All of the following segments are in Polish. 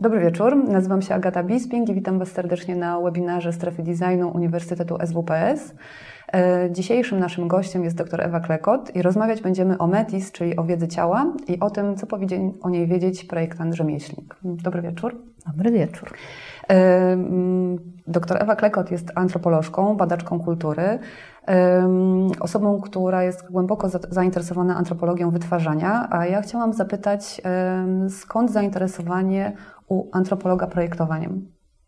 Dobry wieczór, nazywam się Agata Bisping i witam Was serdecznie na webinarze Strefy Designu Uniwersytetu SWPS. Dzisiejszym naszym gościem jest dr Ewa Klekot i rozmawiać będziemy o METIS, czyli o wiedzy ciała i o tym, co powinien o niej wiedzieć projektant rzemieślnik. Dobry wieczór. Dobry wieczór. Dr Ewa Klekot jest antropolożką, badaczką kultury, osobą, która jest głęboko zainteresowana antropologią wytwarzania, a ja chciałam zapytać, skąd zainteresowanie u antropologa projektowaniem?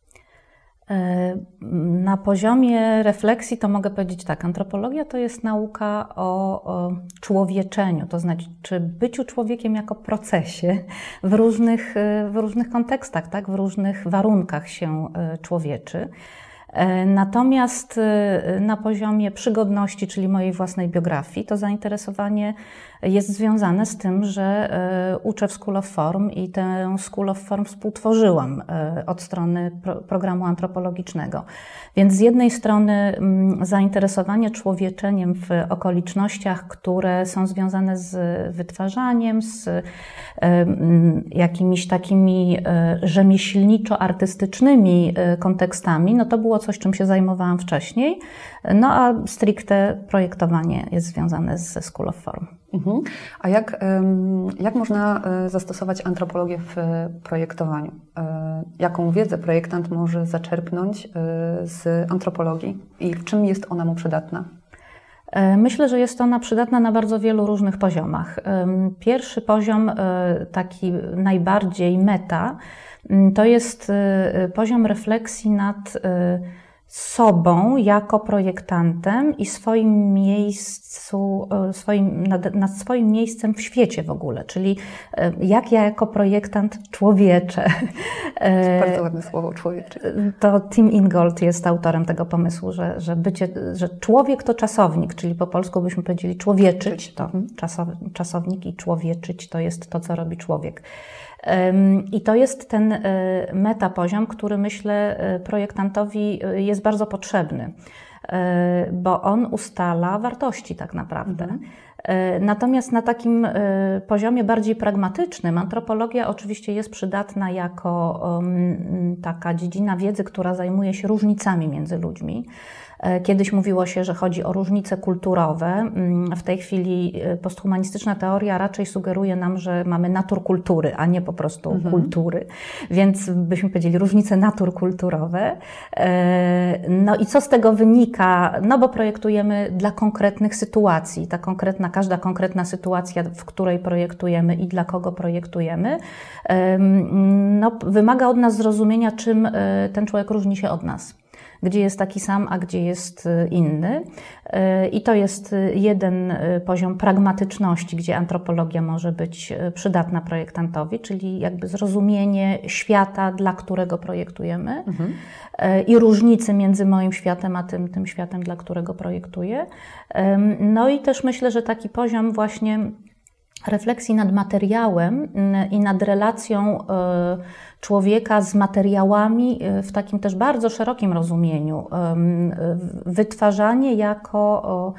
Na poziomie refleksji to mogę powiedzieć tak, antropologia to jest nauka o człowieczeniu, to znaczy byciu człowiekiem jako procesie w różnych kontekstach, tak? W różnych warunkach się człowieczy. Natomiast na poziomie przygodności, czyli mojej własnej biografii, to zainteresowanie jest związane z tym, że uczę w School of Form i tę School of Form współtworzyłam od strony programu antropologicznego. Więc z jednej strony zainteresowanie człowieczeniem w okolicznościach, które są związane z wytwarzaniem, z jakimiś takimi rzemieślniczo-artystycznymi kontekstami, no to było coś, czym się zajmowałam wcześniej, no a stricte projektowanie jest związane ze School of Form. A jak można zastosować antropologię w projektowaniu? Jaką wiedzę projektant może zaczerpnąć z antropologii i w czym jest ona mu przydatna? Myślę, że jest ona przydatna na bardzo wielu różnych poziomach. Pierwszy poziom, taki najbardziej meta, to jest poziom refleksji nad sobą jako projektantem i nad swoim miejscem w świecie w ogóle, czyli jak ja jako projektant człowieczę. Bardzo ładne słowo, człowiecze. To Tim Ingold jest autorem tego pomysłu, że człowiek to czasownik, czyli po polsku byśmy powiedzieli człowieczyć, to czasownik i człowieczyć to jest to, co robi człowiek. I to jest ten metapoziom, który myślę projektantowi jest bardzo potrzebny, bo on ustala wartości tak naprawdę. Natomiast na takim poziomie bardziej pragmatycznym antropologia oczywiście jest przydatna jako taka dziedzina wiedzy, która zajmuje się różnicami między ludźmi. Kiedyś mówiło się, że chodzi o różnice kulturowe. W tej chwili posthumanistyczna teoria raczej sugeruje nam, że mamy natur kultury, a nie po prostu kultury. Więc byśmy powiedzieli różnice natur kulturowe. No i co z tego wynika? No bo projektujemy dla konkretnych sytuacji. Każda konkretna sytuacja, w której projektujemy i dla kogo projektujemy, no, wymaga od nas zrozumienia, czym ten człowiek różni się od nas. Gdzie jest taki sam, a gdzie jest inny. I to jest jeden poziom pragmatyczności, gdzie antropologia może być przydatna projektantowi, czyli jakby zrozumienie świata, dla którego projektujemy i różnicy między moim światem a tym światem, dla którego projektuję. No i też myślę, że taki poziom właśnie refleksji nad materiałem i nad relacją człowieka z materiałami w takim też bardzo szerokim rozumieniu. Wytwarzanie jako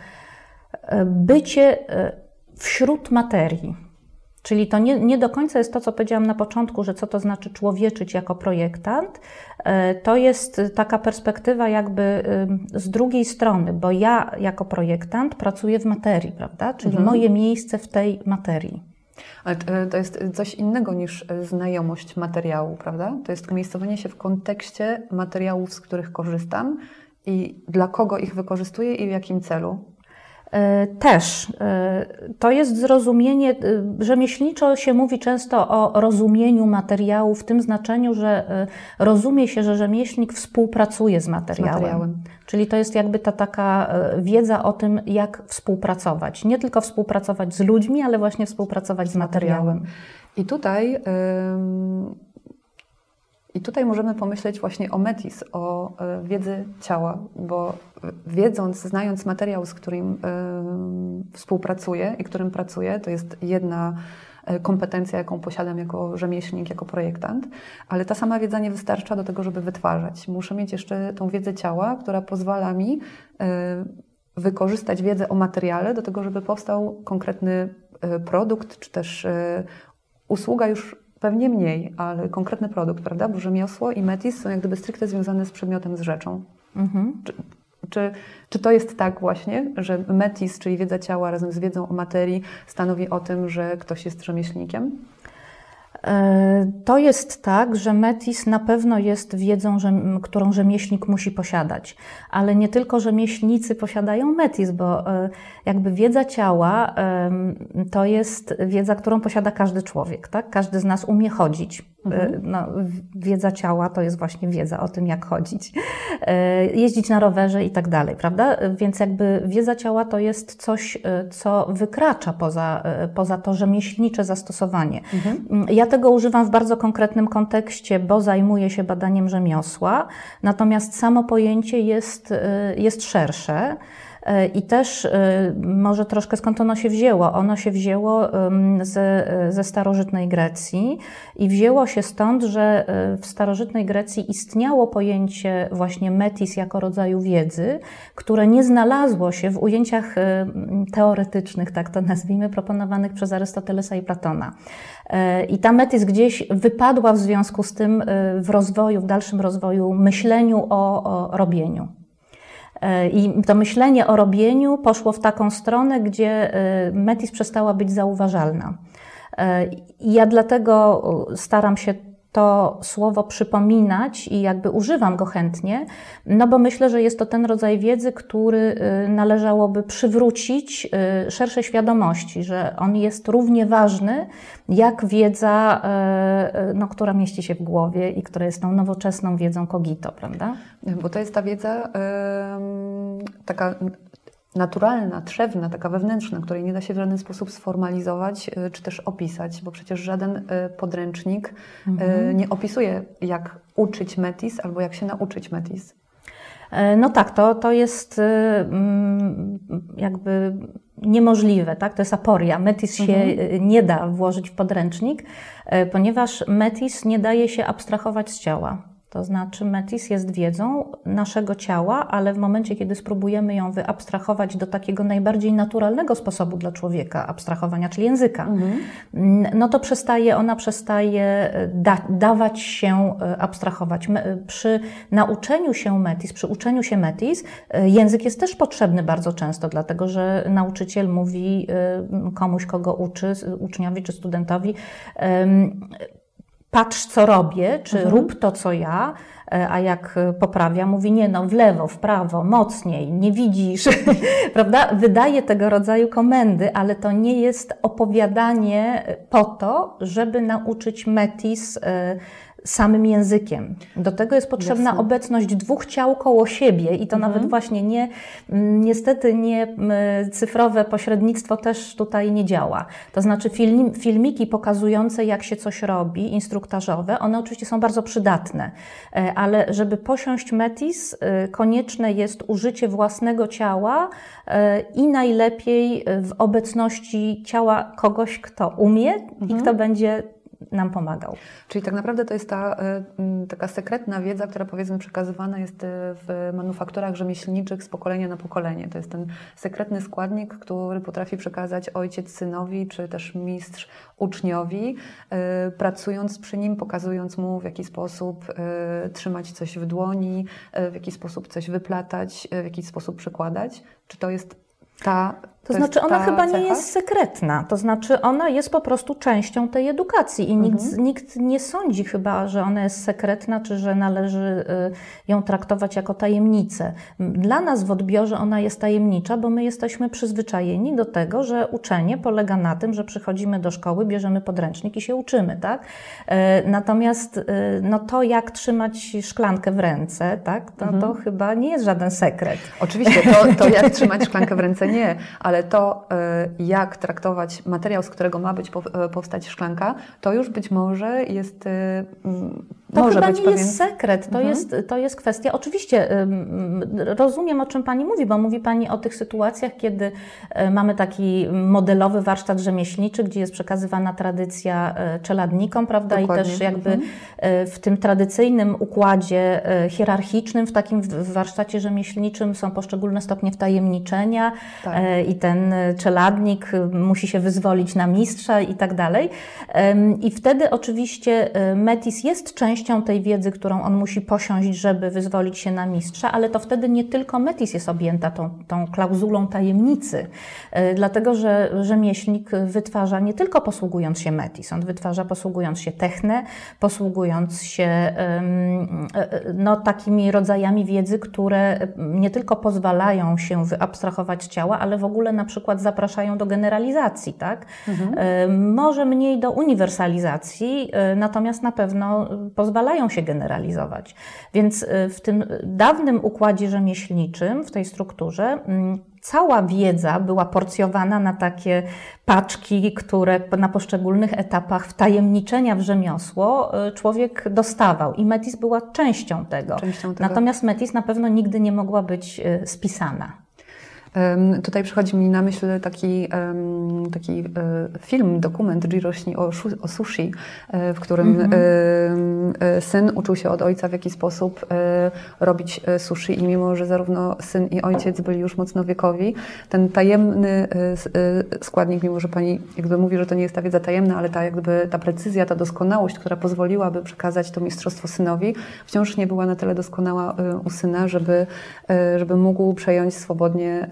bycie wśród materii. Czyli to nie do końca jest to, co powiedziałam na początku, że co to znaczy człowieczyć jako projektant. To jest taka perspektywa jakby z drugiej strony, bo ja jako projektant pracuję w materii, prawda? Czyli moje miejsce w tej materii. Ale to jest coś innego niż znajomość materiału, prawda? To jest umiejscowienie się w kontekście materiałów, z których korzystam i dla kogo ich wykorzystuję i w jakim celu. Też. To jest zrozumienie, rzemieślniczo się mówi często o rozumieniu materiału w tym znaczeniu, że rozumie się, że rzemieślnik współpracuje z materiałem. Czyli to jest jakby ta taka wiedza o tym, jak współpracować. Nie tylko współpracować z ludźmi, ale właśnie współpracować z materiałem. I tutaj możemy pomyśleć właśnie o METIS, o wiedzy ciała, bo znając materiał, z którym współpracuję i którym pracuję, to jest jedna kompetencja, jaką posiadam jako rzemieślnik, jako projektant, ale ta sama wiedza nie wystarcza do tego, żeby wytwarzać. Muszę mieć jeszcze tą wiedzę ciała, która pozwala mi wykorzystać wiedzę o materiale do tego, żeby powstał konkretny produkt, czy też usługa już pewnie mniej, ale konkretny produkt, prawda? Bo rzemiosło i metis są jak gdyby stricte związane z przedmiotem, z rzeczą. Czy to jest tak właśnie, że metis, czyli wiedza ciała razem z wiedzą o materii stanowi o tym, że ktoś jest rzemieślnikiem? To jest tak, że metis na pewno jest wiedzą, którą rzemieślnik musi posiadać, ale nie tylko rzemieślnicy posiadają metis, bo jakby wiedza ciała to jest wiedza, którą posiada każdy człowiek, tak? Każdy z nas umie chodzić. No, wiedza ciała to jest właśnie wiedza o tym, jak chodzić, jeździć na rowerze i tak dalej, prawda? Więc jakby wiedza ciała to jest coś, co wykracza poza to rzemieślnicze zastosowanie. Ja tego używam w bardzo konkretnym kontekście, bo zajmuję się badaniem rzemiosła, natomiast samo pojęcie jest szersze. I też może troszkę skąd ono się wzięło? Ono się wzięło ze starożytnej Grecji i wzięło się stąd, że w starożytnej Grecji istniało pojęcie właśnie metis jako rodzaju wiedzy, które nie znalazło się w ujęciach teoretycznych, tak to nazwijmy, proponowanych przez Arystotelesa i Platona. I ta metis gdzieś wypadła w związku z tym w dalszym rozwoju, myśleniu o robieniu. I to myślenie o robieniu poszło w taką stronę, gdzie metis przestała być zauważalna. I ja dlatego staram się to słowo przypominać i jakby używam go chętnie, no bo myślę, że jest to ten rodzaj wiedzy, który należałoby przywrócić szerszej świadomości, że on jest równie ważny jak wiedza, no, która mieści się w głowie i która jest tą nowoczesną wiedzą cogito, prawda? Bo to jest ta wiedza taka naturalna, trzewna, taka wewnętrzna, której nie da się w żaden sposób sformalizować czy też opisać, bo przecież żaden podręcznik nie opisuje, jak uczyć metis albo jak się nauczyć metis. No tak, to jest jakby niemożliwe, tak? To jest aporia. Metis się nie da włożyć w podręcznik, ponieważ metis nie daje się abstrahować z ciała. To znaczy metis jest wiedzą naszego ciała, ale w momencie, kiedy spróbujemy ją wyabstrahować do takiego najbardziej naturalnego sposobu dla człowieka abstrahowania, czyli języka, no to ona przestaje dawać się abstrahować. Przy nauczeniu się metis, przy uczeniu się metis, język jest też potrzebny bardzo często, dlatego że nauczyciel mówi komuś, kogo uczy, uczniowi czy studentowi, patrz, co robię, czy rób to, co ja, a jak poprawia, mówi nie, no w lewo, w prawo, mocniej, nie widzisz, prawda? Wydaje tego rodzaju komendy, ale to nie jest opowiadanie po to, żeby nauczyć metis samym językiem. Do tego jest potrzebna obecność dwóch ciał koło siebie i to nawet właśnie niestety nie cyfrowe pośrednictwo też tutaj nie działa. To znaczy filmiki pokazujące, jak się coś robi, instruktażowe, one oczywiście są bardzo przydatne, ale żeby posiąść metis, konieczne jest użycie własnego ciała i najlepiej w obecności ciała kogoś, kto umie i kto będzie nam pomagał. Czyli tak naprawdę to jest taka sekretna wiedza, która powiedzmy przekazywana jest w manufakturach rzemieślniczych z pokolenia na pokolenie. To jest ten sekretny składnik, który potrafi przekazać ojciec synowi, czy też mistrz uczniowi, pracując przy nim, pokazując mu, w jaki sposób trzymać coś w dłoni, w jaki sposób coś wyplatać, w jaki sposób przekładać. Czy to jest To znaczy ona chyba nie jest sekretna, to znaczy ona jest po prostu częścią tej edukacji i nikt nie sądzi chyba, że ona jest sekretna, czy że należy ją traktować jako tajemnicę. Dla nas w odbiorze ona jest tajemnicza, bo my jesteśmy przyzwyczajeni do tego, że uczenie polega na tym, że przychodzimy do szkoły, bierzemy podręcznik i się uczymy, tak? Natomiast no to, jak trzymać szklankę w ręce, tak? To chyba nie jest żaden sekret. Oczywiście, to jak trzymać szklankę w ręce nie, ale to, jak traktować materiał, z którego ma powstać szklanka, to już być może jest To może chyba być nie pewien... jest sekret, to jest kwestia, oczywiście rozumiem, o czym Pani mówi, bo mówi Pani o tych sytuacjach, kiedy mamy taki modelowy warsztat rzemieślniczy, gdzie jest przekazywana tradycja czeladnikom, prawda? Dokładnie. I też jakby w tym tradycyjnym układzie hierarchicznym, w takim warsztacie rzemieślniczym są poszczególne stopnie wtajemniczenia i ten czeladnik musi się wyzwolić na mistrza i tak dalej. I wtedy oczywiście Metis jest częścią tej wiedzy, którą on musi posiąść, żeby wyzwolić się na mistrza, ale to wtedy nie tylko Metis jest objęta tą klauzulą tajemnicy, dlatego że rzemieślnik wytwarza nie tylko posługując się Metis, on wytwarza posługując się techne, posługując się takimi rodzajami wiedzy, które nie tylko pozwalają się wyabstrahować z ciała, ale w ogóle na przykład zapraszają do generalizacji, tak? Może mniej do uniwersalizacji, natomiast na pewno pozwalają się generalizować. Więc w tym dawnym układzie rzemieślniczym, w tej strukturze, cała wiedza była porcjowana na takie paczki, które na poszczególnych etapach wtajemniczenia w rzemiosło człowiek dostawał. I Metis była częścią tego. Natomiast Metis na pewno nigdy nie mogła być spisana. Tutaj przychodzi mi na myśl taki film, dokument Jiro śni o sushi, w którym syn uczył się od ojca, w jaki sposób robić sushi i mimo, że zarówno syn i ojciec byli już mocno wiekowi, ten tajemny składnik, mimo że pani jakby mówi, że to nie jest ta wiedza tajemna, ale ta precyzja, ta doskonałość, która pozwoliłaby przekazać to mistrzostwo synowi, wciąż nie była na tyle doskonała u syna, żeby mógł przejąć swobodnie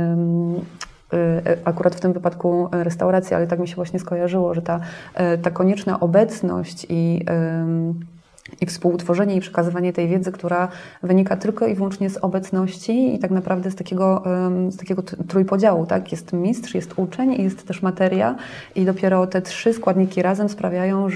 akurat w tym wypadku restauracji, ale tak mi się właśnie skojarzyło, że ta konieczna obecność i współtworzenie i przekazywanie tej wiedzy, która wynika tylko i wyłącznie z obecności i tak naprawdę z takiego trójpodziału, tak? Jest mistrz, jest uczeń i jest też materia i dopiero te trzy składniki razem sprawiają,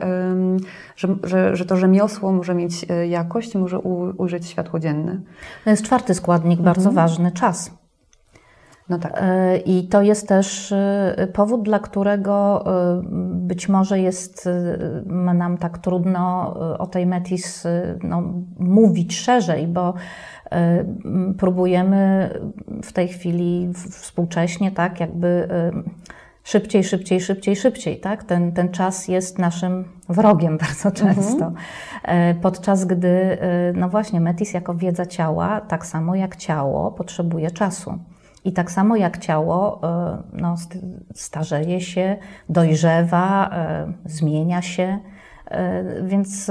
że to rzemiosło może mieć jakość, może ujrzeć światło dzienne. To jest czwarty składnik, bardzo ważny, czas. No tak. I to jest też powód, dla którego być może jest nam tak trudno o tej Metis mówić szerzej, bo próbujemy w tej chwili współcześnie tak jakby szybciej, tak? Ten czas jest naszym wrogiem bardzo często. Podczas gdy, no właśnie, Metis jako wiedza ciała, tak samo jak ciało, potrzebuje czasu. I tak samo jak ciało starzeje się, dojrzewa, zmienia się, więc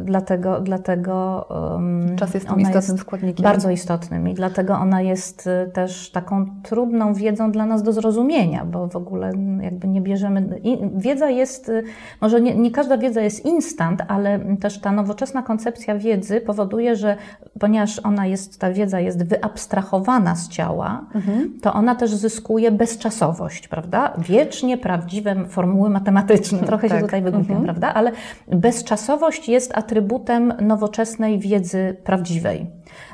dlatego czas jest tym istotnym składnikiem. Bardzo istotnym i dlatego ona jest też taką trudną wiedzą dla nas do zrozumienia, bo w ogóle jakby nie bierzemy... Wiedza jest, może nie każda wiedza jest instant, ale też ta nowoczesna koncepcja wiedzy powoduje, że ponieważ ta wiedza jest wyabstrahowana z ciała, to ona też zyskuje bezczasowość, prawda? Wiecznie prawdziwe formuły matematyczne, trochę się tutaj wygłupiam, prawda? Ale bezczasowość jest atrybutem nowoczesnej wiedzy prawdziwej.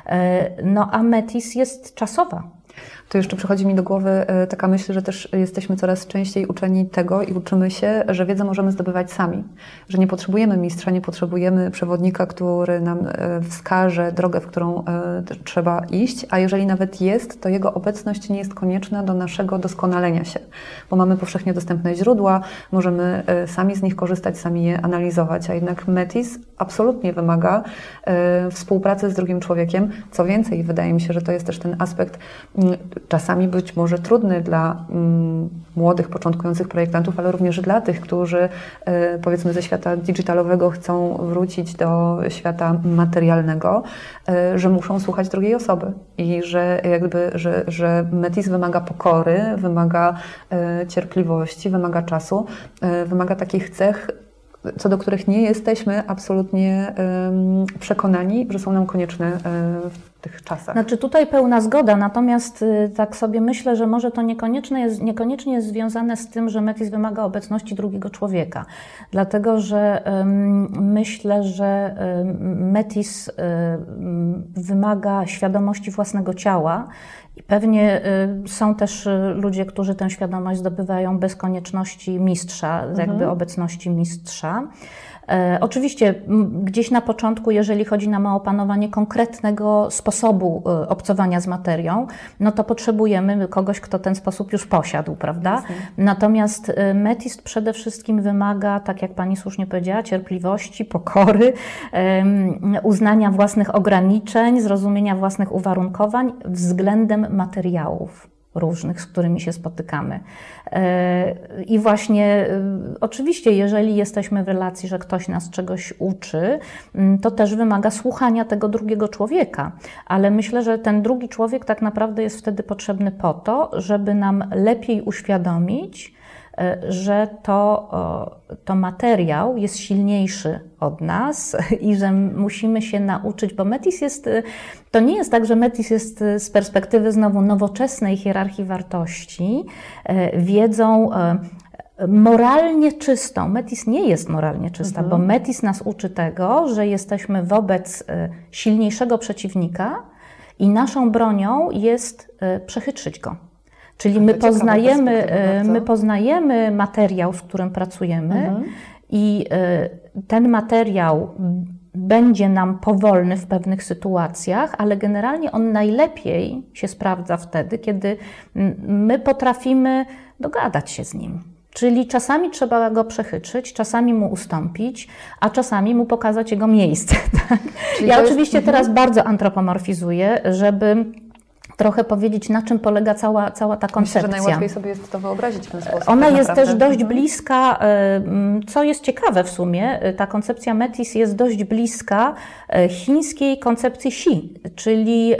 A Metis jest czasowa. To jeszcze przychodzi mi do głowy taka myśl, że też jesteśmy coraz częściej uczeni tego i uczymy się, że wiedzę możemy zdobywać sami. Że nie potrzebujemy mistrza, nie potrzebujemy przewodnika, który nam wskaże drogę, w którą trzeba iść, a jeżeli nawet jest, to jego obecność nie jest konieczna do naszego doskonalenia się. Bo mamy powszechnie dostępne źródła, możemy sami z nich korzystać, sami je analizować, a jednak Metis absolutnie wymaga współpracy z drugim człowiekiem. Co więcej, wydaje mi się, że to jest też ten aspekt czasami być może trudny dla młodych, początkujących projektantów, ale również dla tych, którzy powiedzmy ze świata digitalowego chcą wrócić do świata materialnego, że muszą słuchać drugiej osoby i że Metis wymaga pokory, wymaga cierpliwości, wymaga czasu, wymaga takich cech, co do których nie jesteśmy absolutnie przekonani, że są nam konieczne w tych czasach. Znaczy tutaj pełna zgoda, natomiast tak sobie myślę, że może to niekoniecznie jest związane z tym, że Metis wymaga obecności drugiego człowieka. Dlatego, że myślę, że Metis wymaga świadomości własnego ciała i pewnie są też ludzie, którzy tę świadomość zdobywają bez konieczności mistrza, jakby obecności mistrza. Oczywiście gdzieś na początku, jeżeli chodzi nam o opanowanie konkretnego sposobu obcowania z materią, no to potrzebujemy kogoś, kto ten sposób już posiadł, prawda? Jasne. Natomiast metist przede wszystkim wymaga, tak jak Pani słusznie powiedziała, cierpliwości, pokory, uznania własnych ograniczeń, zrozumienia własnych uwarunkowań względem materiałów różnych, z którymi się spotykamy. I właśnie oczywiście, jeżeli jesteśmy w relacji, że ktoś nas czegoś uczy, to też wymaga słuchania tego drugiego człowieka. Ale myślę, że ten drugi człowiek tak naprawdę jest wtedy potrzebny po to, żeby nam lepiej uświadomić, że to materiał jest silniejszy od nas i że musimy się nauczyć, bo metis to nie jest tak, że metis jest z perspektywy znowu nowoczesnej hierarchii wartości wiedzą moralnie czystą. Metis nie jest moralnie czysta, bo metis nas uczy tego, że jesteśmy wobec silniejszego przeciwnika i naszą bronią jest przechytrzyć go. Czyli my poznajemy materiał, z którym pracujemy i ten materiał będzie nam powolny w pewnych sytuacjach, ale generalnie on najlepiej się sprawdza wtedy, kiedy my potrafimy dogadać się z nim. Czyli czasami trzeba go przechytrzyć, czasami mu ustąpić, a czasami mu pokazać jego miejsce. Tak? Ja oczywiście teraz bardzo antropomorfizuję, żeby trochę powiedzieć, na czym polega cała ta koncepcja. Myślę, że najłatwiej sobie jest to wyobrazić w ten sposób. Ona jest też dość bliska, co jest ciekawe w sumie, ta koncepcja metis jest dość bliska chińskiej koncepcji xi, czyli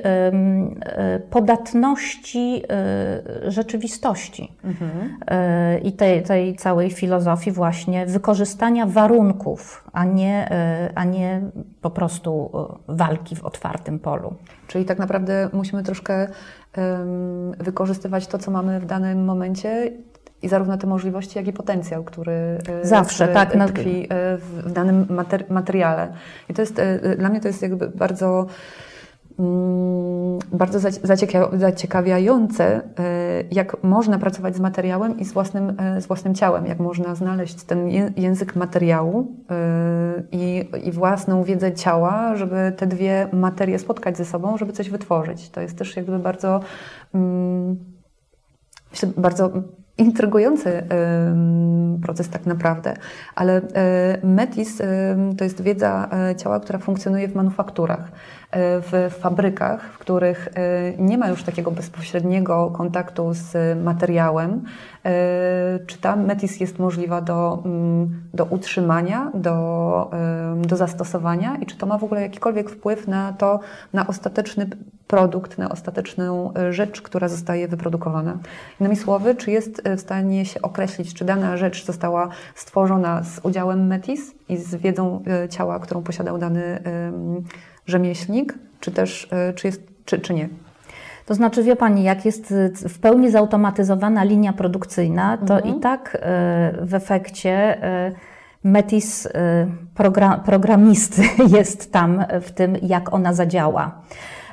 podatności rzeczywistości i tej całej filozofii właśnie wykorzystania warunków, a nie po prostu walki w otwartym polu. Czyli tak naprawdę musimy troszkę wykorzystywać to, co mamy w danym momencie i zarówno te możliwości, jak i potencjał, który tkwi w danym materiale. I to jest, dla mnie to jest jakby bardzo zaciekawiające, jak można pracować z materiałem i z własnym ciałem, jak można znaleźć ten język materiału i własną wiedzę ciała, żeby te dwie materie spotkać ze sobą, żeby coś wytworzyć. To jest też jakby bardzo, myślę, bardzo intrygujący proces tak naprawdę, ale metis to jest wiedza ciała, która funkcjonuje w manufakturach, w fabrykach, w których nie ma już takiego bezpośredniego kontaktu z materiałem. Czy ta metis jest możliwa do utrzymania, do zastosowania i czy to ma w ogóle jakikolwiek wpływ na ostateczny produkt, na ostateczną rzecz, która zostaje wyprodukowana. Innymi słowy, czy jest w stanie się określić, czy dana rzecz została stworzona z udziałem metis i z wiedzą ciała, którą posiadał dany rzemieślnik, czy też czy nie? To znaczy, wie Pani, jak jest w pełni zautomatyzowana linia produkcyjna, to i tak w efekcie metis programisty jest tam w tym, jak ona zadziała.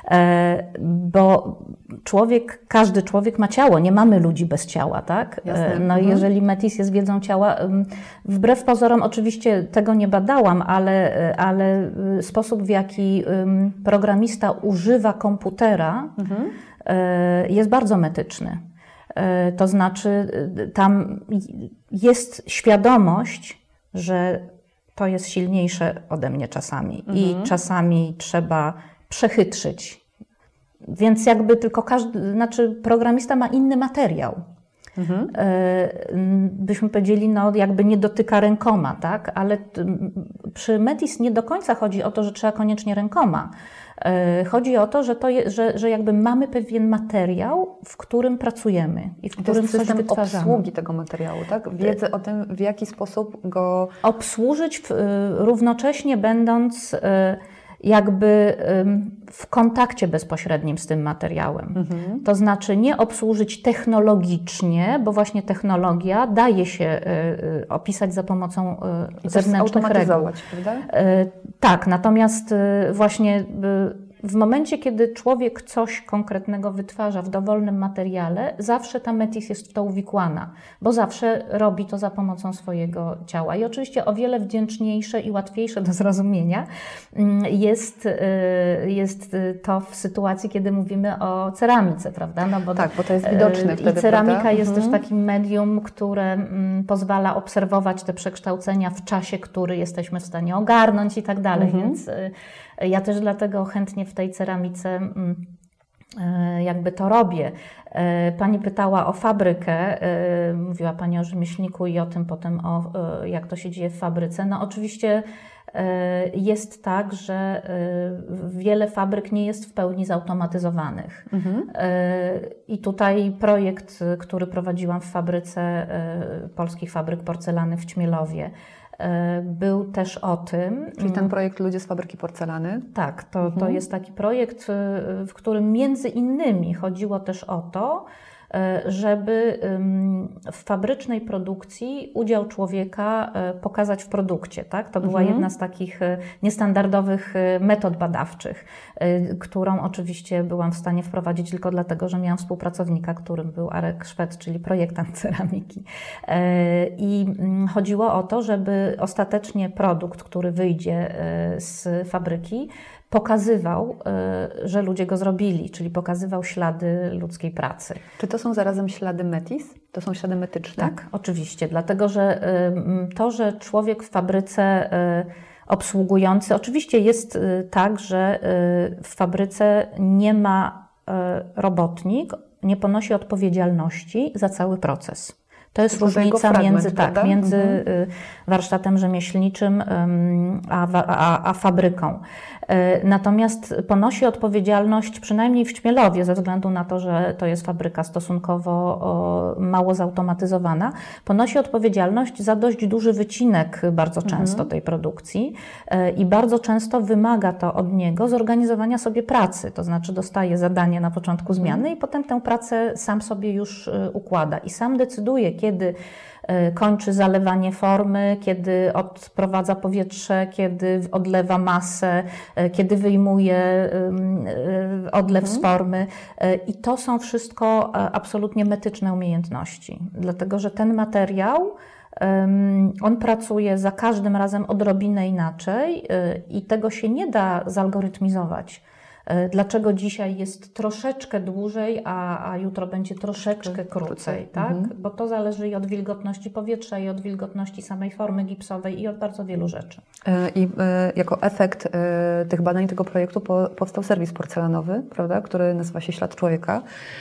Bo każdy człowiek ma ciało, nie mamy ludzi bez ciała, tak? Jasne. No jeżeli metis jest wiedzą ciała, wbrew pozorom oczywiście tego nie badałam, ale sposób, w jaki programista używa komputera jest bardzo metyczny. To znaczy tam jest świadomość, że to jest silniejsze ode mnie czasami i czasami trzeba przechytrzyć. Więc jakby tylko programista ma inny materiał. Byśmy powiedzieli, no jakby nie dotyka rękoma, tak? Ale przy metis nie do końca chodzi o to, że trzeba koniecznie rękoma. Chodzi o to, że jakby mamy pewien materiał, w którym pracujemy i w którym coś wytwarzamy. Obsługi tego materiału, tak? Wiedzę o tym, w jaki sposób go obsłużyć, równocześnie będąc jakby w kontakcie bezpośrednim z tym materiałem. To znaczy nie obsłużyć technologicznie, bo właśnie technologia daje się opisać za pomocą zewnętrznych reguł. Prawda? Tak, natomiast właśnie w momencie, kiedy człowiek coś konkretnego wytwarza w dowolnym materiale, zawsze ta Metis jest w to uwikłana, bo zawsze robi to za pomocą swojego ciała. I oczywiście o wiele wdzięczniejsze i łatwiejsze do zrozumienia jest to w sytuacji, kiedy mówimy o ceramice, prawda? No bo tak, bo to jest widoczne wtedy, i ceramika prawda? jest też takim medium, które pozwala obserwować te przekształcenia w czasie, który jesteśmy w stanie ogarnąć i tak dalej, więc ja też dlatego chętnie w tej ceramice jakby to robię. Pani pytała o fabrykę, mówiła Pani o rzemieślniku i o tym potem, jak to się dzieje w fabryce. No oczywiście jest tak, że wiele fabryk nie jest w pełni zautomatyzowanych. I tutaj projekt, który prowadziłam w fabryce Polskich Fabryk Porcelany w Ćmielowie, był też o tym. Czyli ten projekt Ludzie z Fabryki Porcelany? Tak, to jest taki projekt, w którym między innymi chodziło też o to, żeby w fabrycznej produkcji udział człowieka pokazać w produkcie. Tak? To była jedna z takich niestandardowych metod badawczych, którą oczywiście byłam w stanie wprowadzić tylko dlatego, że miałam współpracownika, którym był Arek Szwed, czyli projektant ceramiki. I chodziło o to, żeby ostatecznie produkt, który wyjdzie z fabryki, pokazywał, że ludzie go zrobili, czyli pokazywał ślady ludzkiej pracy. Czy to są zarazem ślady Metis? To są ślady metyczne? Tak, oczywiście, dlatego że to, że człowiek w fabryce obsługujący, oczywiście jest tak, że w fabryce nie ma robotnik, nie ponosi odpowiedzialności za cały proces. To jest różnica między warsztatem rzemieślniczym a fabryką. Natomiast ponosi odpowiedzialność, przynajmniej w Ćmielowie, ze względu na to, że to jest fabryka stosunkowo mało zautomatyzowana, ponosi odpowiedzialność za dość duży wycinek bardzo często tej produkcji i bardzo często wymaga to od niego zorganizowania sobie pracy. To znaczy dostaje zadanie na początku zmiany i potem tę pracę sam sobie już układa i sam decyduje, kiedy kończy zalewanie formy, kiedy odprowadza powietrze, kiedy odlewa masę, kiedy wyjmuje odlew z formy. I to są wszystko absolutnie metyczne umiejętności, dlatego że ten materiał on pracuje za każdym razem odrobinę inaczej i tego się nie da zalgorytmizować. Dlaczego dzisiaj jest troszeczkę dłużej, a jutro będzie troszeczkę krócej, tak? Bo to zależy i od wilgotności powietrza, i od wilgotności samej formy gipsowej, i od bardzo wielu rzeczy. I jako efekt tych badań, tego projektu powstał serwis porcelanowy, prawda? Który nazywa się Ślad Człowieka,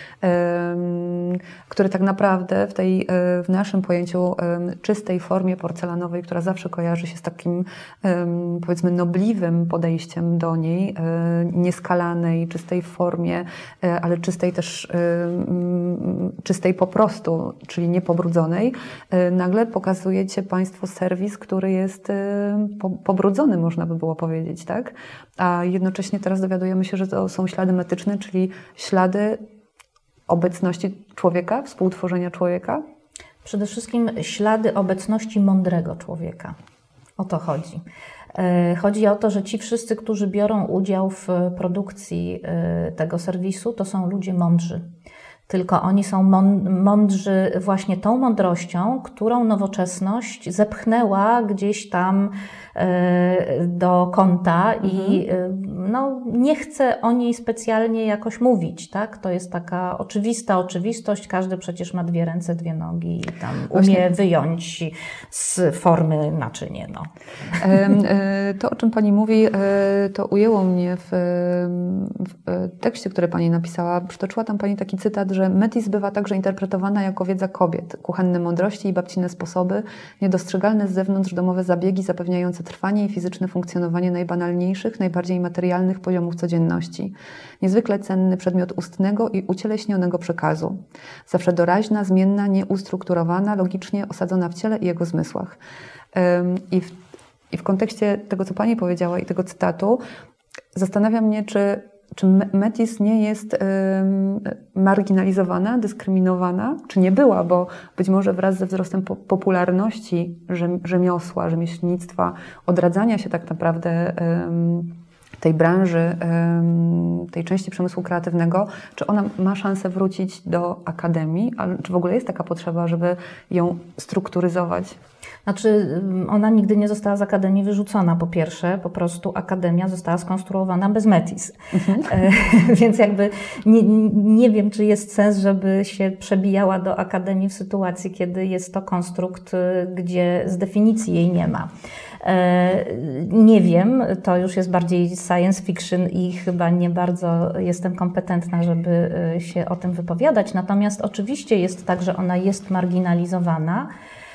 który tak naprawdę w naszym pojęciu czystej formie porcelanowej, która zawsze kojarzy się z takim, powiedzmy, nobliwym podejściem do niej, nieskalanej, czystej formie, ale czystej też, czystej po prostu, czyli niepobrudzonej, nagle pokazujecie Państwo serwis, który jest pobrudzony, można by było powiedzieć, tak? A jednocześnie teraz dowiadujemy się, że to są ślady metyczne, czyli ślady obecności człowieka, współtworzenia człowieka? Przede wszystkim ślady obecności mądrego człowieka. O to chodzi. Chodzi o to, że ci wszyscy, którzy biorą udział w produkcji tego serwisu, to są ludzie mądrzy. Tylko oni są mądrzy właśnie tą mądrością, którą nowoczesność zepchnęła gdzieś tam do kąta i no, nie chce o niej specjalnie jakoś mówić, tak? To jest taka oczywista oczywistość, każdy przecież ma 2 ręce, 2 nogi i tam umie wyjąć z formy naczynie. No. To, o czym Pani mówi, to ujęło mnie w tekście, który Pani napisała. Przytoczyła tam Pani taki cytat, że Metis bywa także interpretowana jako wiedza kobiet, kuchenne mądrości i babcine sposoby, niedostrzegalne z zewnątrz domowe zabiegi zapewniające trwanie i fizyczne funkcjonowanie najbanalniejszych, najbardziej materialnych poziomów codzienności. Niezwykle cenny przedmiot ustnego i ucieleśnionego przekazu. Zawsze doraźna, zmienna, nieustrukturowana, logicznie osadzona w ciele i jego zmysłach. I w kontekście tego, co Pani powiedziała i tego cytatu, zastanawia mnie, czy Metis nie jest marginalizowana, dyskryminowana, czy nie była, bo być może wraz ze wzrostem popularności rzemiosła, rzemieślnictwa, odradzania się tak naprawdę tej branży, tej części przemysłu kreatywnego, czy ona ma szansę wrócić do akademii? Czy w ogóle jest taka potrzeba, żeby ją strukturyzować? Znaczy, ona nigdy nie została z Akademii wyrzucona, po pierwsze. Po prostu Akademia została skonstruowana bez Metis. Więc jakby nie wiem, czy jest sens, żeby się przebijała do Akademii w sytuacji, kiedy jest to konstrukt, gdzie z definicji jej nie ma. Nie wiem, to już jest bardziej science fiction i chyba nie bardzo jestem kompetentna, żeby się o tym wypowiadać. Natomiast oczywiście jest tak, że ona jest marginalizowana,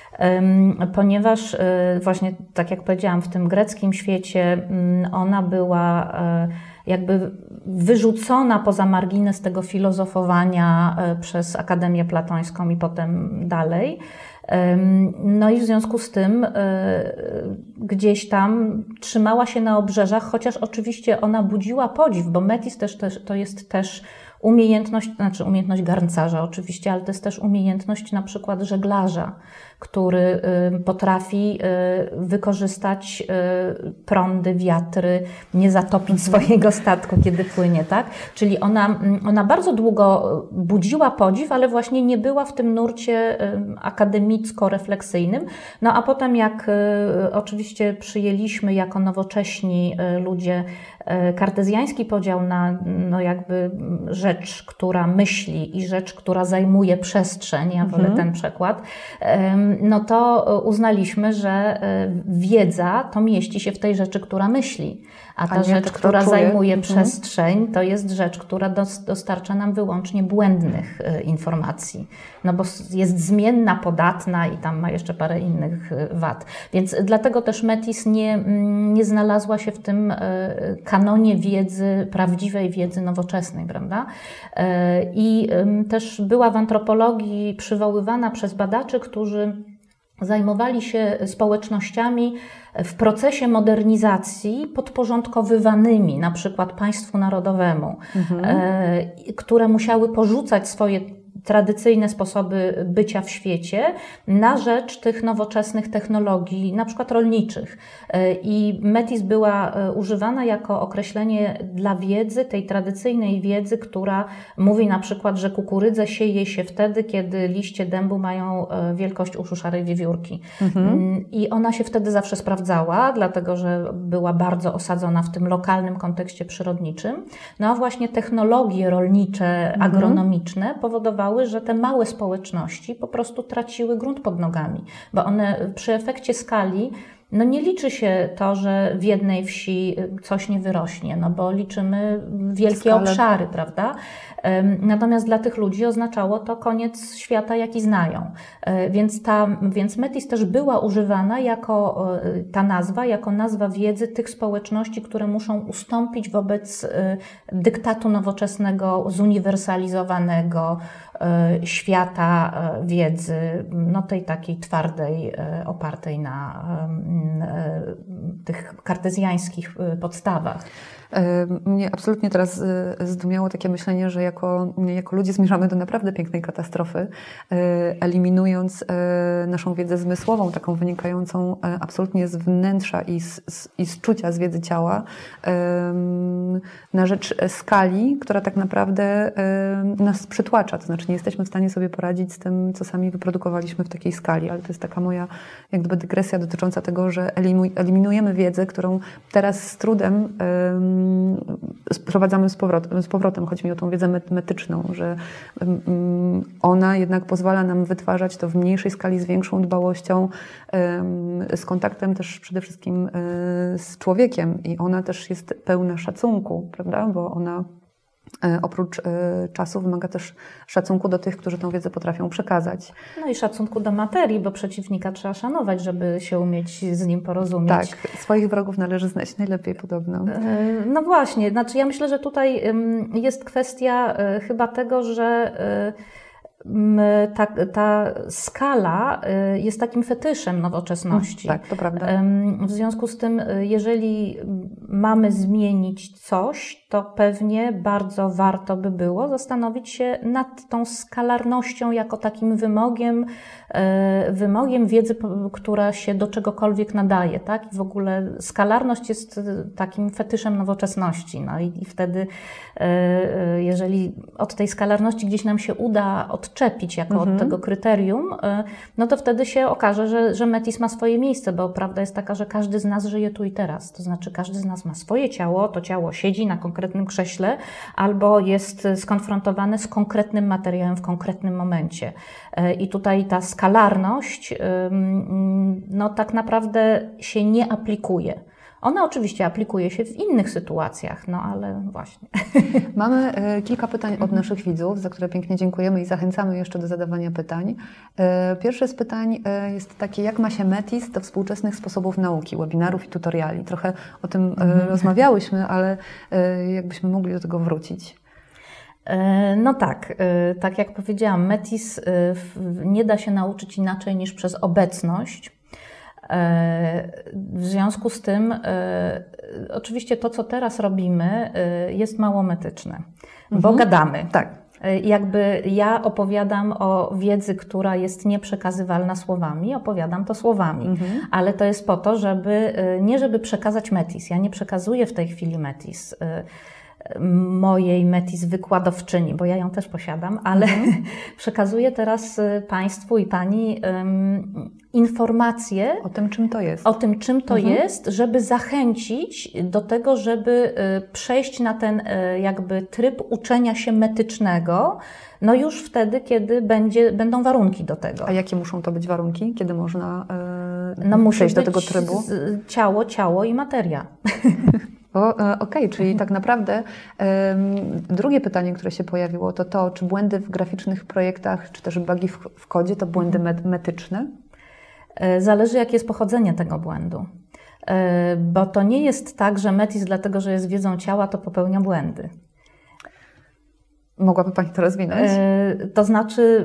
ponieważ właśnie, tak jak powiedziałam, w tym greckim świecie ona była jakby wyrzucona poza margines tego filozofowania przez Akademię Platońską i potem dalej. No i w związku z tym gdzieś tam trzymała się na obrzeżach, chociaż oczywiście ona budziła podziw, bo Metis to jest też umiejętność garncarza oczywiście, ale to jest też umiejętność na przykład żeglarza, który potrafi wykorzystać prądy, wiatry, nie zatopić swojego statku, kiedy płynie, tak? Czyli ona bardzo długo budziła podziw, ale właśnie nie była w tym nurcie akademicko-refleksyjnym. No a potem jak oczywiście przyjęliśmy jako nowocześni ludzie kartezjański podział na jakby rzecz, która myśli i rzecz, która zajmuje przestrzeń, ja wolę ten przekład, no to uznaliśmy, że wiedza to mieści się w tej rzeczy, która myśli. A ta rzecz, która zajmuje przestrzeń, to jest rzecz, która dostarcza nam wyłącznie błędnych informacji. No bo jest zmienna, podatna i tam ma jeszcze parę innych wad. Więc dlatego też Metis nie znalazła się w tym kanonie wiedzy, prawdziwej wiedzy nowoczesnej, prawda? I też była w antropologii przywoływana przez badaczy, którzy zajmowali się społecznościami w procesie modernizacji podporządkowywanymi, na przykład państwu narodowemu, które musiały porzucać swoje tradycyjne sposoby bycia w świecie na rzecz tych nowoczesnych technologii, na przykład rolniczych. I Metis była używana jako określenie dla wiedzy, tej tradycyjnej wiedzy, która mówi na przykład, że kukurydzę sieje się wtedy, kiedy liście dębu mają wielkość uszu szarej wiewiórki. I ona się wtedy zawsze sprawdzała, dlatego że była bardzo osadzona w tym lokalnym kontekście przyrodniczym. No a właśnie technologie rolnicze, agronomiczne powodowały, że te małe społeczności po prostu traciły grunt pod nogami, bo one przy efekcie skali, no nie liczy się to, że w jednej wsi coś nie wyrośnie, no bo liczymy wielkie obszary, prawda? Natomiast dla tych ludzi oznaczało to koniec świata, jaki znają. Więc Metis też była używana jako ta nazwa, jako nazwa wiedzy tych społeczności, które muszą ustąpić wobec dyktatu nowoczesnego, zuniwersalizowanego świata wiedzy, no tej takiej twardej, opartej na tych kartezjańskich podstawach. Mnie absolutnie teraz zdumiało takie myślenie, że jako ludzie zmierzamy do naprawdę pięknej katastrofy, eliminując naszą wiedzę zmysłową, taką wynikającą absolutnie z wnętrza i z czucia, z wiedzy ciała, na rzecz skali, która tak naprawdę nas przytłacza. To znaczy nie jesteśmy w stanie sobie poradzić z tym, co sami wyprodukowaliśmy w takiej skali, ale to jest taka moja jak gdyby dygresja dotycząca tego, że eliminujemy wiedzę, którą teraz z trudem sprowadzamy z powrotem. Chodzi mi o tą wiedzę metyczną, że ona jednak pozwala nam wytwarzać to w mniejszej skali, z większą dbałością, z kontaktem też przede wszystkim z człowiekiem i ona też jest pełna szacunku, prawda? Bo ona oprócz czasu wymaga też szacunku do tych, którzy tę wiedzę potrafią przekazać. No i szacunku do materii, bo przeciwnika trzeba szanować, żeby się umieć z nim porozumieć. Tak, swoich wrogów należy znać najlepiej podobno. No właśnie, znaczy ja myślę, że tutaj jest kwestia chyba tego, że ta skala jest takim fetyszem nowoczesności. Tak, to prawda. W związku z tym, jeżeli mamy zmienić coś, to pewnie bardzo warto by było zastanowić się nad tą skalarnością jako takim wymogiem wiedzy, która się do czegokolwiek nadaje, tak? I w ogóle skalarność jest takim fetyszem nowoczesności. No i wtedy, jeżeli od tej skalarności gdzieś nam się uda odczepić jako od tego kryterium, no to wtedy się okaże, że Metis ma swoje miejsce, bo prawda jest taka, że każdy z nas żyje tu i teraz. To znaczy każdy z nas ma swoje ciało, to ciało siedzi na konkretnym krześle albo jest skonfrontowane z konkretnym materiałem w konkretnym momencie. I tutaj ta skalarność no tak naprawdę się nie aplikuje. Ona oczywiście aplikuje się w innych sytuacjach, no ale właśnie. Mamy kilka pytań od naszych widzów, za które pięknie dziękujemy i zachęcamy jeszcze do zadawania pytań. Pierwsze z pytań jest takie, jak ma się Metis do współczesnych sposobów nauki, webinarów i tutoriali? Trochę o tym rozmawiałyśmy, ale jakbyśmy mogli do tego wrócić. No tak jak powiedziałam, Metis nie da się nauczyć inaczej niż przez obecność. W związku z tym, oczywiście to, co teraz robimy, jest mało metyczne, bo gadamy. Tak. Jakby ja opowiadam o wiedzy, która jest nieprzekazywalna słowami, opowiadam to słowami, ale to jest po to, żeby przekazać Metis. Ja nie przekazuję w tej chwili Metis, mojej Metis wykładowczyni, bo ja ją też posiadam, ale przekazuję teraz Państwu i Pani informacje o tym, czym to jest. O tym, czym to jest, żeby zachęcić do tego, żeby przejść na ten jakby tryb uczenia się metycznego, no już wtedy, kiedy będą warunki do tego. A jakie muszą to być warunki? Kiedy można musi przejść do tego trybu? Ciało i materia. Okej, czyli tak naprawdę drugie pytanie, które się pojawiło, to czy błędy w graficznych projektach, czy też bugi w kodzie, to błędy metyczne? Zależy, jakie jest pochodzenie tego błędu. Bo to nie jest tak, że Metis, dlatego że jest wiedzą ciała, to popełnia błędy. Mogłaby Pani to rozwinąć? To znaczy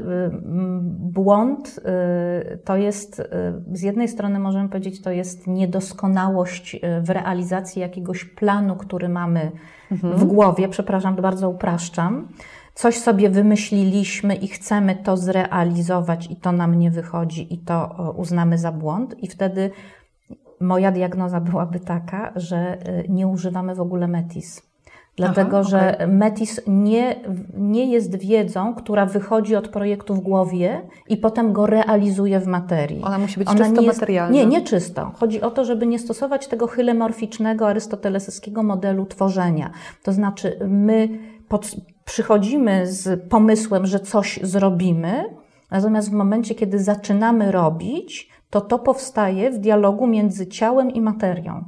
błąd to jest, z jednej strony możemy powiedzieć, to jest niedoskonałość w realizacji jakiegoś planu, który mamy w głowie, przepraszam, bardzo upraszczam. Coś sobie wymyśliliśmy i chcemy to zrealizować i to nam nie wychodzi i to uznamy za błąd i wtedy moja diagnoza byłaby taka, że nie używamy w ogóle Metis. Dlatego, że Metis nie jest wiedzą, która wychodzi od projektu w głowie i potem go realizuje w materii. Ona musi być czysto materialna. Nie czysto. Chodzi o to, żeby nie stosować tego hylemorficznego, arystotelesowskiego modelu tworzenia. To znaczy my przychodzimy z pomysłem, że coś zrobimy, natomiast w momencie, kiedy zaczynamy robić, to powstaje w dialogu między ciałem i materią.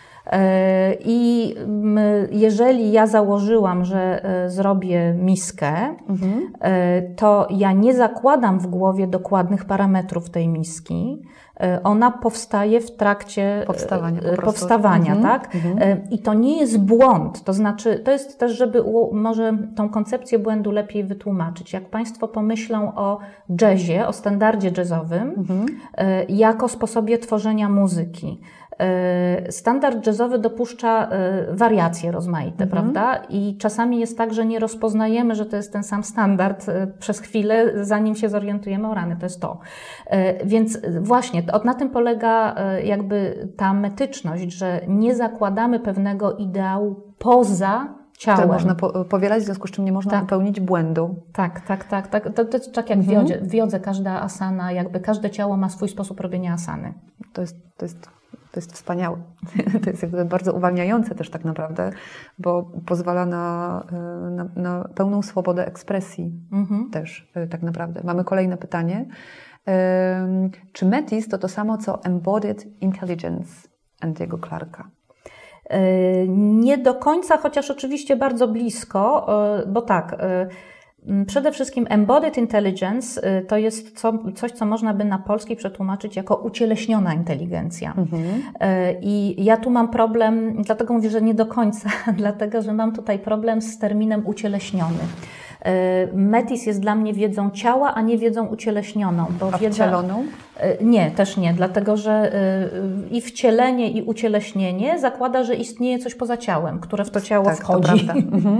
I jeżeli ja założyłam, że zrobię miskę, to ja nie zakładam w głowie dokładnych parametrów tej miski. Ona powstaje w trakcie powstawania, tak? I to nie jest błąd. To znaczy, to jest też, żeby może tą koncepcję błędu lepiej wytłumaczyć. Jak Państwo pomyślą o jazzie, o standardzie jazzowym, jako sposobie tworzenia muzyki. Standard jazzowy dopuszcza wariacje rozmaite, prawda? I czasami jest tak, że nie rozpoznajemy, że to jest ten sam standard przez chwilę, zanim się zorientujemy, o rany, to jest to. Więc właśnie, na tym polega jakby ta metyczność, że nie zakładamy pewnego ideału poza ciałem. Które można powielać, w związku z czym nie można popełnić błędu. Tak. To jest tak jak w jodze, każda asana, jakby każde ciało ma swój sposób robienia asany. To jest wspaniałe. To jest jakby bardzo uwalniające też tak naprawdę, bo pozwala na pełną swobodę ekspresji też tak naprawdę. Mamy kolejne pytanie. Czy Metis to samo co Embodied Intelligence Andy'ego Clarka? Nie do końca, chociaż oczywiście bardzo blisko, bo tak, przede wszystkim Embodied Intelligence to jest coś, co można by na polski przetłumaczyć jako ucieleśniona inteligencja. I ja tu mam problem, dlatego mówię, że nie do końca, dlatego, że mam tutaj problem z terminem ucieleśniony. Metis jest dla mnie wiedzą ciała, a nie wiedzą ucieleśnioną. Bo a wcieloną? Nie, też nie, dlatego że i wcielenie, i ucieleśnienie zakłada, że istnieje coś poza ciałem, które w to ciało wchodzi. To prawda.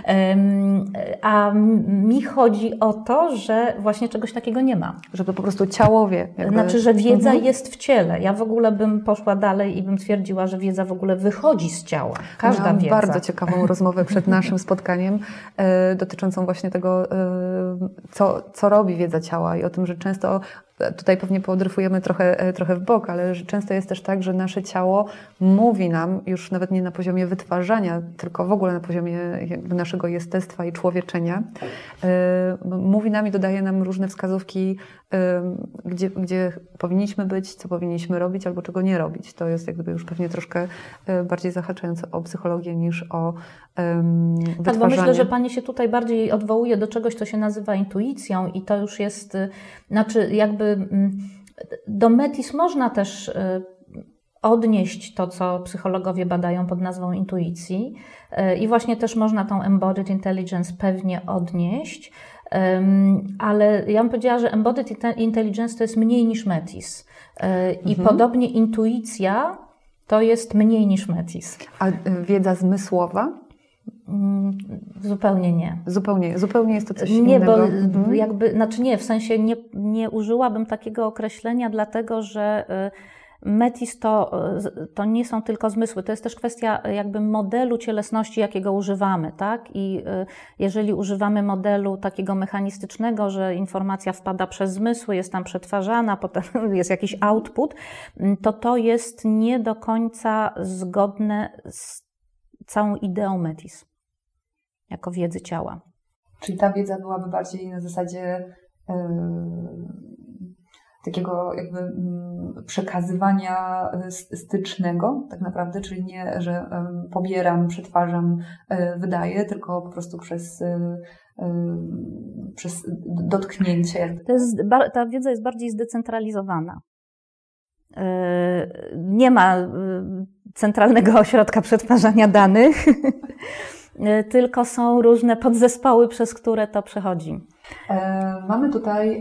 A mi chodzi o to, że właśnie czegoś takiego nie ma. Że to po prostu ciało wie. Znaczy, że wiedza jest w ciele. Ja w ogóle bym poszła dalej i bym twierdziła, że wiedza w ogóle wychodzi z ciała. Każda Miałam wiedza. bardzo ciekawą rozmowę przed naszym spotkaniem dotyczącą właśnie tego, co robi wiedza ciała i o tym, że często, tutaj pewnie podryfujemy trochę w bok, ale że często jest też tak, że nasze ciało mówi nam, już nawet nie na poziomie wytwarzania, tylko w ogóle na poziomie jakby naszego jestestwa i człowieczenia, mówi nam i dodaje nam różne wskazówki, gdzie powinniśmy być, co powinniśmy robić albo czego nie robić. To jest jakby już pewnie troszkę bardziej zahaczające o psychologię niż o wytwarzanie. Tak, bo myślę, że Pani się tutaj bardziej odwołuje do czegoś, co się nazywa intuicją i to już jest, znaczy jakby do Metis można też odnieść to, co psychologowie badają pod nazwą intuicji i właśnie też można tą embodied intelligence pewnie odnieść, ale ja bym powiedziała, że embodied intelligence to jest mniej niż Metis i podobnie intuicja to jest mniej niż Metis. A wiedza zmysłowa? Zupełnie nie. Zupełnie jest to coś nie, innego. Bo jakby, znaczy nie, w sensie nie użyłabym takiego określenia, dlatego że Metis to nie są tylko zmysły, to jest też kwestia jakby modelu cielesności, jakiego używamy, tak? I jeżeli używamy modelu takiego mechanistycznego, że informacja wpada przez zmysły, jest tam przetwarzana, potem jest jakiś output, to jest nie do końca zgodne z całą ideą Metis, jako wiedzy ciała. Czyli ta wiedza byłaby bardziej na zasadzie takiego jakby przekazywania stycznego tak naprawdę, czyli nie, że pobieram, przetwarzam, wydaję, tylko po prostu przez dotknięcie. Ta wiedza jest bardziej zdecentralizowana. Nie ma centralnego ośrodka przetwarzania danych, tylko są różne podzespoły, przez które to przechodzi. Mamy tutaj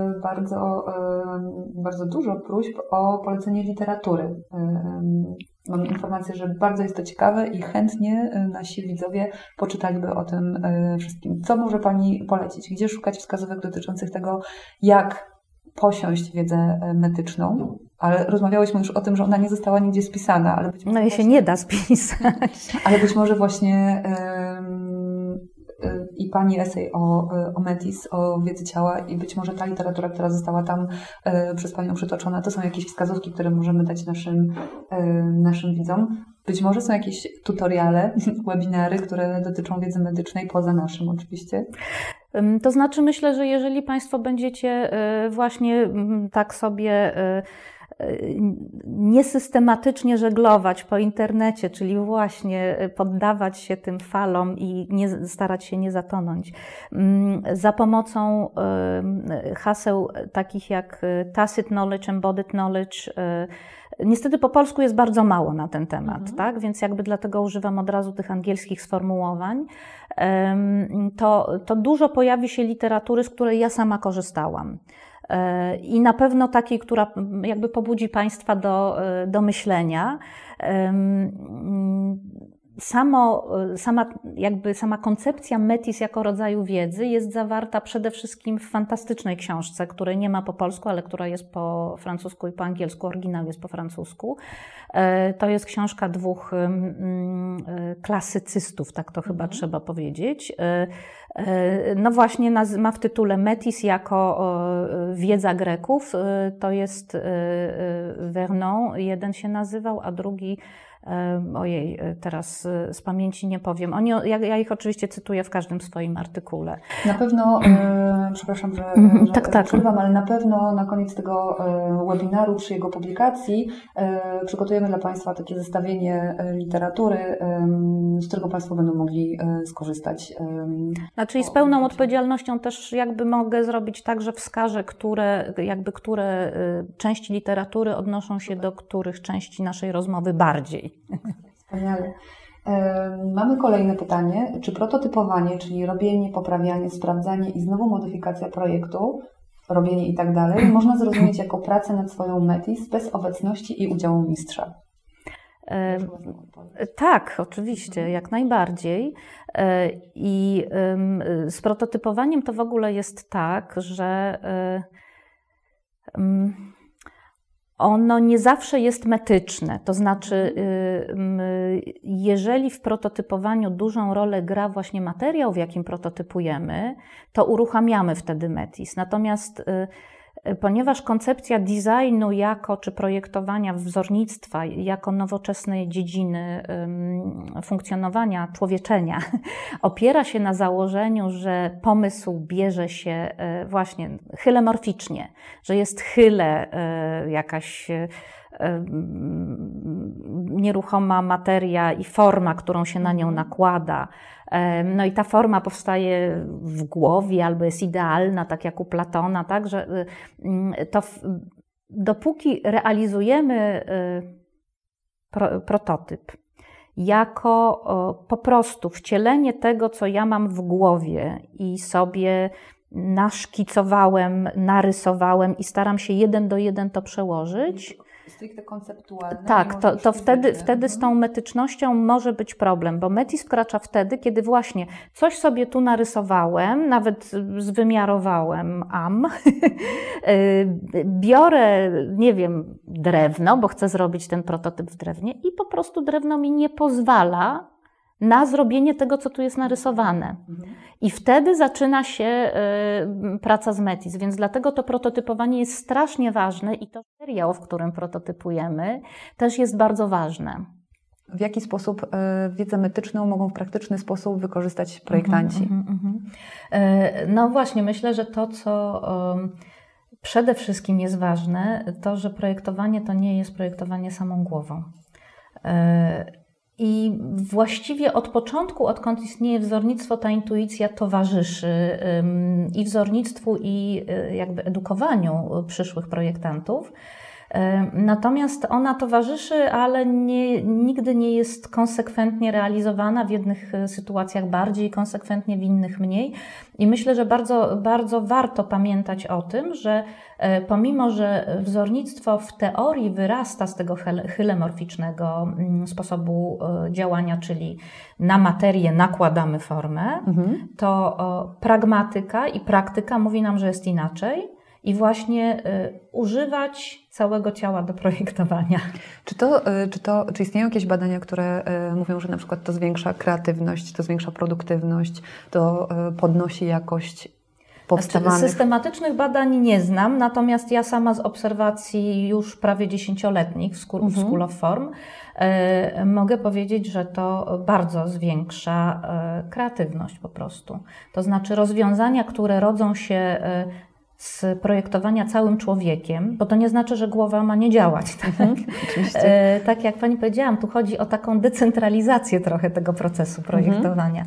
bardzo dużo próśb o polecenie literatury. Mam informację, że bardzo jest to ciekawe i chętnie nasi widzowie poczytaliby o tym wszystkim. Co może Pani polecić? Gdzie szukać wskazówek dotyczących tego, jak posiąść wiedzę medyczną? Ale rozmawiałyśmy już o tym, że ona nie została nigdzie spisana. Ale być może no i się nie da spisać. Ale być może właśnie i Pani esej o Metis, o wiedzy ciała i być może ta literatura, która została tam przez Panią przytoczona, to są jakieś wskazówki, które możemy dać naszym widzom. Być może są jakieś tutoriale, webinary, które dotyczą wiedzy medycznej, poza naszym oczywiście. To znaczy myślę, że jeżeli Państwo będziecie właśnie tak sobie niesystematycznie żeglować po internecie, czyli właśnie poddawać się tym falom i starać się nie zatonąć. Za pomocą haseł takich jak tacit knowledge, embodied knowledge, niestety po polsku jest bardzo mało na ten temat, tak? Więc jakby dlatego używam od razu tych angielskich sformułowań. To dużo pojawi się literatury, z której ja sama korzystałam. I na pewno takiej, która jakby pobudzi Państwa do myślenia. Sama koncepcja Metis jako rodzaju wiedzy jest zawarta przede wszystkim w fantastycznej książce, której nie ma po polsku, ale która jest po francusku i po angielsku, oryginał jest po francusku. To jest książka dwóch klasycystów, tak to chyba trzeba powiedzieć. No właśnie ma w tytule Metis jako wiedza Greków. To jest Vernon, jeden się nazywał, a drugi ojej, teraz z pamięci nie powiem. Ja ich oczywiście cytuję w każdym swoim artykule. Na pewno, przepraszam, że przerywam, ale na pewno na koniec tego webinaru przy jego publikacji przygotujemy dla Państwa takie zestawienie literatury, z którego Państwo będą mogli skorzystać. Znaczy i z pełną odpowiedzialnością też jakby mogę zrobić tak, że wskażę, które części literatury odnoszą się do których części naszej rozmowy bardziej. Wspaniale. Mamy kolejne pytanie. Czy prototypowanie, czyli robienie, poprawianie, sprawdzanie i znowu modyfikacja projektu, robienie i tak dalej, można zrozumieć jako pracę nad swoją Metis bez obecności i udziału mistrza? Tak, oczywiście, jak najbardziej. I z prototypowaniem to w ogóle jest tak, że ono nie zawsze jest metyczne. To znaczy, jeżeli w prototypowaniu dużą rolę gra właśnie materiał, w jakim prototypujemy, to uruchamiamy wtedy Metis. Natomiast ponieważ koncepcja designu czy projektowania wzornictwa jako nowoczesnej dziedziny funkcjonowania człowieczenia opiera się na założeniu, że pomysł bierze się właśnie hylemorficznie, że jest jakaś nieruchoma materia i forma, którą się na nią nakłada. No i ta forma powstaje w głowie albo jest idealna, tak jak u Platona, tak, że to dopóki realizujemy prototyp jako po prostu wcielenie tego, co ja mam w głowie i sobie naszkicowałem, narysowałem i staram się 1 do 1 to przełożyć. Stricte konceptualne. Tak, to wtedy z tą metycznością może być problem, bo Metis wkracza wtedy, kiedy właśnie coś sobie tu narysowałem, nawet zwymiarowałem, biorę, nie wiem, drewno, bo chcę zrobić ten prototyp w drewnie i po prostu drewno mi nie pozwala na zrobienie tego, co tu jest narysowane. I wtedy zaczyna się praca z Metis, więc dlatego to prototypowanie jest strasznie ważne i to materiał, w którym prototypujemy, też jest bardzo ważne. W jaki sposób wiedzę metyczną mogą w praktyczny sposób wykorzystać projektanci? No właśnie, myślę, że to, co przede wszystkim jest ważne, to, że projektowanie to nie jest projektowanie samą głową. I właściwie od początku, odkąd istnieje wzornictwo, ta intuicja towarzyszy i wzornictwu, i jakby edukowaniu przyszłych projektantów. Natomiast ona towarzyszy, ale nigdy nie jest konsekwentnie realizowana, w jednych sytuacjach bardziej konsekwentnie, w innych mniej. I myślę, że bardzo, bardzo warto pamiętać o tym, że pomimo, że wzornictwo w teorii wyrasta z tego hylemorficznego sposobu działania, czyli na materię nakładamy formę, to pragmatyka i praktyka mówi nam, że jest inaczej. I właśnie używać całego ciała do projektowania. Czy istnieją jakieś badania, które mówią, że na przykład to zwiększa kreatywność, to zwiększa produktywność, to podnosi jakość powstawanych? Systematycznych badań nie znam, natomiast ja sama z obserwacji już prawie 10-letnich w School of Form mogę powiedzieć, że to bardzo zwiększa kreatywność po prostu. To znaczy rozwiązania, które rodzą się z projektowania całym człowiekiem, bo to nie znaczy, że głowa ma nie działać. Tak? Tak jak Pani powiedziałam, tu chodzi o taką decentralizację trochę tego procesu projektowania.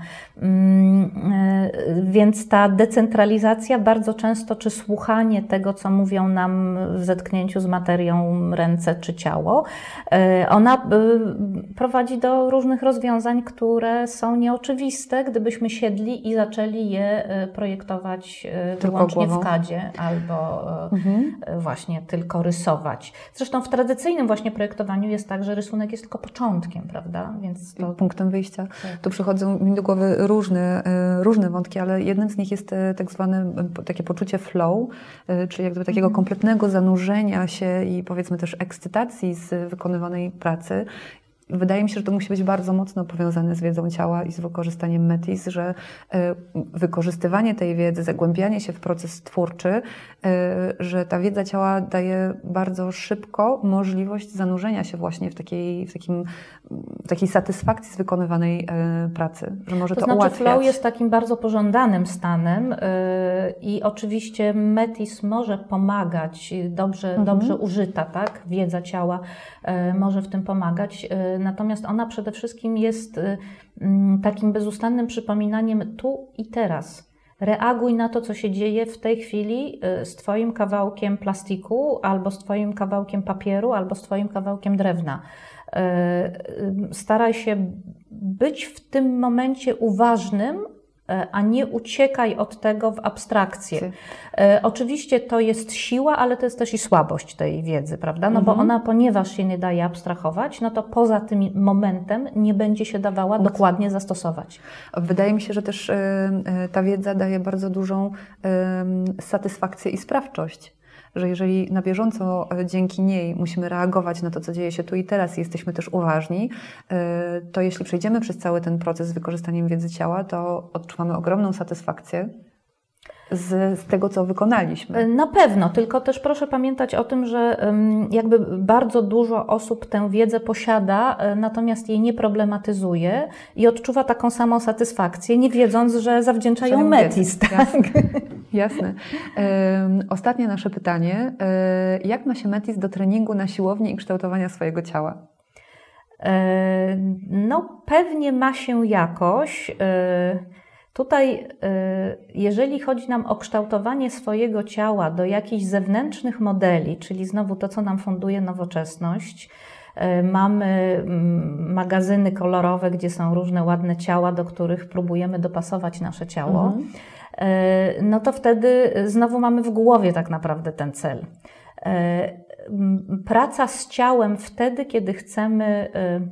Więc ta decentralizacja bardzo często, czy słuchanie tego, co mówią nam w zetknięciu z materią ręce czy ciało, ona prowadzi do różnych rozwiązań, które są nieoczywiste, gdybyśmy siedli i zaczęli je projektować wyłącznie w CAD-zie albo właśnie tylko rysować. Zresztą w tradycyjnym właśnie projektowaniu jest tak, że rysunek jest tylko początkiem, prawda? Więc to... Punktem wyjścia. Tu przychodzą mi do głowy różne wątki, ale jednym z nich jest tak zwane takie poczucie flow, czyli jakby takiego kompletnego zanurzenia się i powiedzmy też ekscytacji z wykonywanej pracy. Wydaje mi się, że to musi być bardzo mocno powiązane z wiedzą ciała i z wykorzystaniem Metis, że wykorzystywanie tej wiedzy, zagłębianie się w proces twórczy, że ta wiedza ciała daje bardzo szybko możliwość zanurzenia się właśnie w takiej satysfakcji z wykonywanej pracy, że może to ułatwiać. Flow jest takim bardzo pożądanym stanem i oczywiście Metis może pomagać, dobrze użyta, tak? Wiedza ciała może w tym pomagać. Natomiast ona przede wszystkim jest takim bezustannym przypominaniem tu i teraz. Reaguj na to, co się dzieje w tej chwili z Twoim kawałkiem plastiku, albo z Twoim kawałkiem papieru, albo z Twoim kawałkiem drewna. Staraj się być w tym momencie uważnym, a nie uciekaj od tego w abstrakcję. Oczywiście to jest siła, ale to jest też i słabość tej wiedzy, prawda? No bo ona, ponieważ się nie daje abstrahować, no to poza tym momentem nie będzie się dawała dokładnie zastosować. Wydaje mi się, że też ta wiedza daje bardzo dużą satysfakcję i sprawczość. Że jeżeli na bieżąco dzięki niej musimy reagować na to, co dzieje się tu i teraz i jesteśmy też uważni, to jeśli przejdziemy przez cały ten proces z wykorzystaniem wiedzy ciała, to odczuwamy ogromną satysfakcję z tego, co wykonaliśmy. Na pewno, tylko też proszę pamiętać o tym, że jakby bardzo dużo osób tę wiedzę posiada, natomiast jej nie problematyzuje i odczuwa taką samą satysfakcję, nie wiedząc, że zawdzięczają Metis. Tak? Jasne. Ostatnie nasze pytanie. Jak ma się Metis do treningu na siłowni i kształtowania swojego ciała? No pewnie ma się jakoś. Tutaj, jeżeli chodzi nam o kształtowanie swojego ciała do jakichś zewnętrznych modeli, czyli znowu to, co nam funduje nowoczesność, mamy magazyny kolorowe, gdzie są różne ładne ciała, do których próbujemy dopasować nasze ciało, no to wtedy znowu mamy w głowie tak naprawdę ten cel. Praca z ciałem wtedy, kiedy chcemy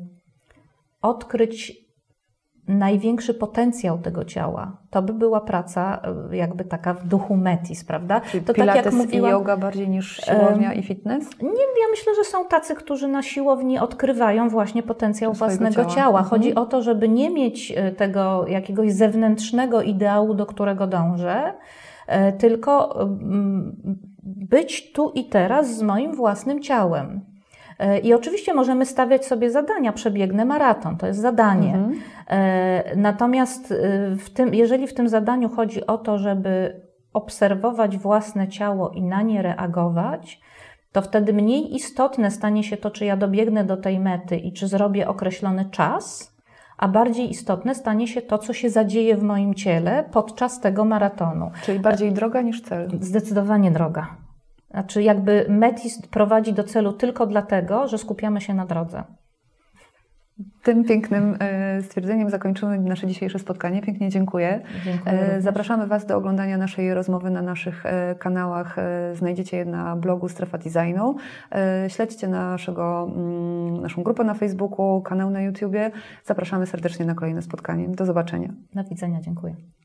odkryć największy potencjał tego ciała, to by była praca jakby taka w duchu Metis, prawda? Czyli to pilates tak jak mówiłam, i yoga bardziej niż siłownia i fitness? Nie, ja myślę, że są tacy, którzy na siłowni odkrywają właśnie potencjał własnego ciała. ciała. Chodzi o to, żeby nie mieć tego jakiegoś zewnętrznego ideału, do którego dążę, tylko być tu i teraz z moim własnym ciałem. I oczywiście możemy stawiać sobie zadania, przebiegnę maraton, to jest zadanie. Natomiast jeżeli w tym zadaniu chodzi o to, żeby obserwować własne ciało i na nie reagować, to wtedy mniej istotne stanie się to, czy ja dobiegnę do tej mety i czy zrobię określony czas, a bardziej istotne stanie się to, co się zadzieje w moim ciele podczas tego maratonu. Czyli bardziej droga niż cel? Zdecydowanie droga. Znaczy jakby Metis prowadzi do celu tylko dlatego, że skupiamy się na drodze. Tym pięknym stwierdzeniem zakończymy nasze dzisiejsze spotkanie. Pięknie dziękuję. Dziękuję. Zapraszamy Was do oglądania naszej rozmowy na naszych kanałach. Znajdziecie je na blogu Strefa Designu. Śledźcie naszą grupę na Facebooku, kanał na YouTubie. Zapraszamy serdecznie na kolejne spotkanie. Do zobaczenia. Do widzenia, dziękuję.